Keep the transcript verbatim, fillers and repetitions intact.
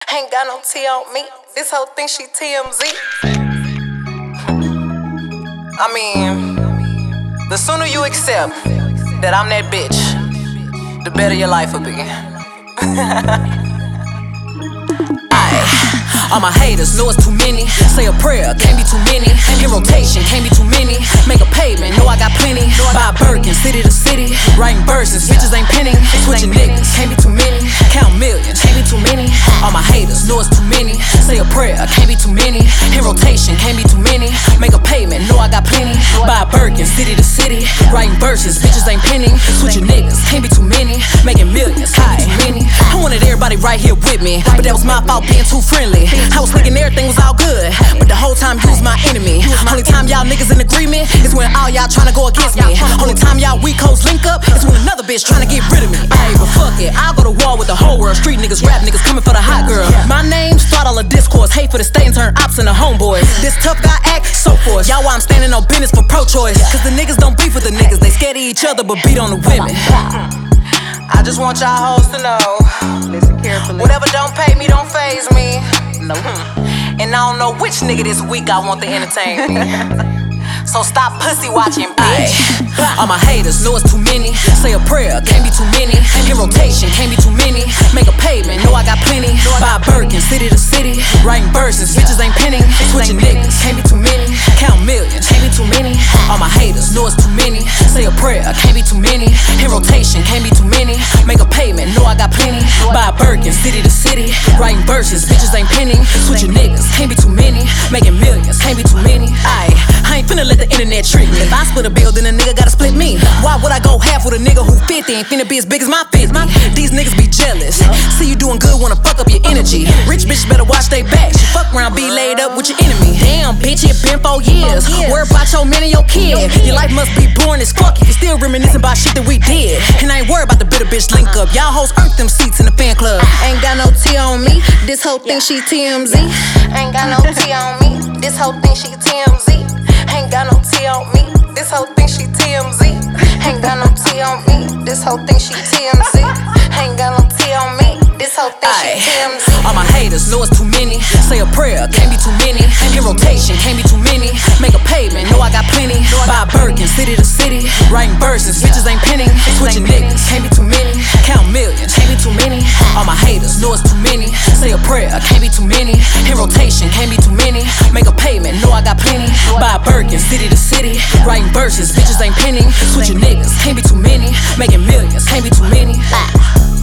Ain't got no T on me. This whole thing she T M Z. I mean, the sooner you accept that I'm that bitch, the better your life will be. All my haters know it's too many. Say a prayer, can't be too many. In rotation, can't be too many. Make a payment, know I got plenty. Buy a Birkin, city to city. Writing verses, bitches ain't penning. Switching niggas, can't be too many. Count millions, can't be too many. All my haters know it's too many. Say a prayer, can't be too many. In rotation, can't be too many. Make a payment, know I got plenty. Buy a Birkin, city to city. Writing verses, bitches ain't penning. Switching niggas, can't be too many. Making millions, can't be too many. I wanted everybody right here with me, but that was my fault being too friendly. I was thinking everything was all good, but the whole time you was my enemy. Only time y'all niggas in agreement is when all y'all tryna go against me. Only time y'all weak hoes link up is when another bitch tryna get rid of me. Ayy, but fuck it, I'll go to war with the whole world. Street niggas, rap niggas coming for the hot girl. My name, start all the discourse. Hate for the state and turn ops into homeboys. This tough guy act, so forth. Y'all why I'm standing on business for pro-choice. Cause the niggas don't beef with the niggas. They scared of each other but beat on the women. I just want y'all hoes to know, listen carefully, whatever don't pay me don't faze me. No. And I don't know which nigga this week I want to entertain me. So stop pussy watching, bitch. All my haters know it's too many. Say a prayer, can't be too many. In rotation, can't be too many. Make a payment, know I got plenty. Buy a Birkin, city to city. Writing verses, bitches ain't penning. Switching niggas, can't be too many. Count millions, can't be too many. All my haters know it's too many. Say a prayer, can't be too many. In rotation, can't be too many. Make a payment, know I got plenty. Buy a Birkin, city to city. Writing verses, bitches ain't penning. Switching niggas, can't be too many. Making millions, can't be too many. Aye, I ain't finna let the internet trick me. If I split a bill, then a nigga gotta split me. Why would I go half with a nigga who fifty? Ain't finna be as big as my fifty. These niggas be jealous. See you doing good, wanna fuck up your energy. Rich bitches better watch they back. She fuck around, be laid up with your enemy. Damn, bitch, it been four years. Worry about your man and your kid. Your life must be boring as fuck if you still reminiscing about shit that we did. And I ain't worried about the bitter bitch link up. Y'all hoes earned them seats in the fan club. Ain't got no T on me. This whole thing she T M Z. Ain't got no T on me. This whole thing she T M Z. Ain't got no T on me. This whole thing she T M Z. Ain't got no T on me. This whole thing she T M Z. Ain't got no T on me. This whole thing she T M Z. All my haters know it's too many. Say a prayer, can't be too many. In rotation, can't be too many. Make a payment, know I got plenty. Buy a Birkin, city to city. Writing verses, bitches ain't penning. Switching niggas, can't be too many. Count millions, can't be too many. All my haters know it's too many. Say a prayer, can't be too many. In rotation, can't be too many. Make a payment, know I got plenty. Buy a Birkin, city to city. Writing verses, bitches ain't penning. Switching niggas, can't be too many. Making millions, can't be too many.